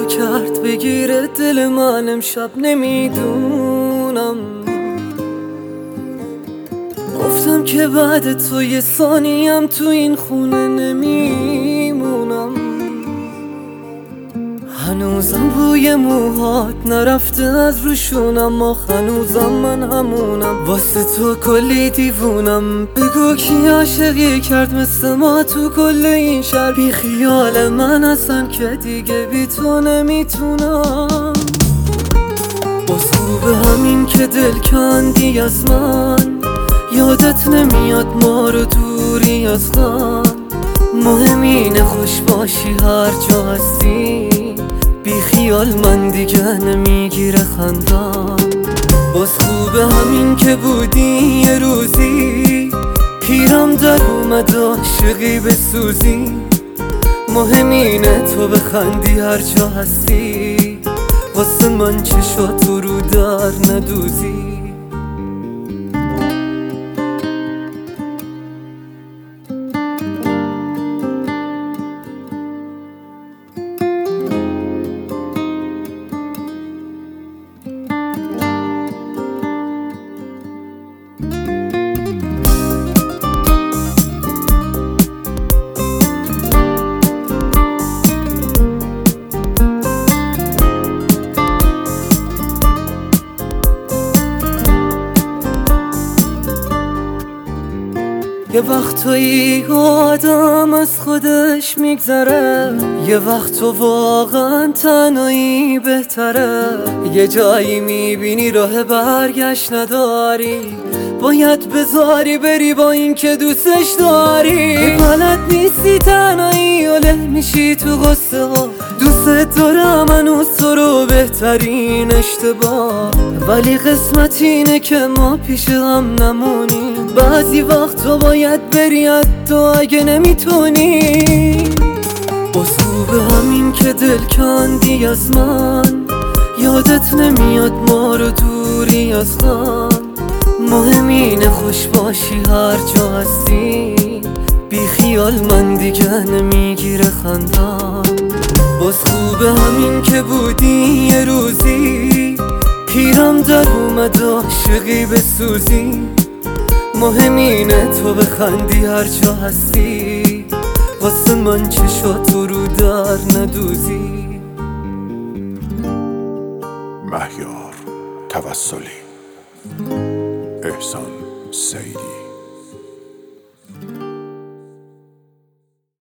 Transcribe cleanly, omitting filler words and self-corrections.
کرد بگیره دل من امشب نمیدونم. گفتم که بعد تو یه ثانیم تو این خونه نمیمونم. هنوزم بوی موهات نرفته از روشونم، اما هنوزم من همونم، واسه تو کلی دیوونم. بگو کی عاشقی کرد مثل ما تو کل این شهر، بی خیال من هستن که دیگه بی تو نمیتونم. باز خوبه همین که دل کندی از من، یادت نمیاد ما رو دوری از غم. مهم اینه خوش باشی هر جا هستی، بی خیال من دیگه نمیگیره خندم. باز خوبه همین که بودی یه روزی، پیرم در اومد عاشقی بسوزی. مهم اینه تو بخندی هر جا هستی، واسه من چشاتو رو در ندوزی. یه وقتایی آدم از خودش میگذره، یه وقت تو واقعا تنهایی بهتره. یه جایی میبینی راه برگشت نداری، باید بذاری بری با این که دوستش داری. بلد نیستی تنهایی و میشی تو غصه ها، دوست دارم هنوز تو رو بهترین اشتباه. ولی قسمت اینه که ما پیش هم نمونیم، بعضی وقت تو باید بری حتی اگه نمیتونی. باز خوبه همین که دل کندی از من، یادت نمیاد ما رو دوری از غم. مهم اینه خوش باشی هر جا هستی، بی خیال من دیگه نمیگیره خندم. باز خوبه همین که بودی یه روزی، پیرم در اومد عاشقی بسوزی. مهم اینه تو بخندی هر جا هستی، واسه من چشاتو رو در ندوزی. مهیار توسلی، احسان سیدی.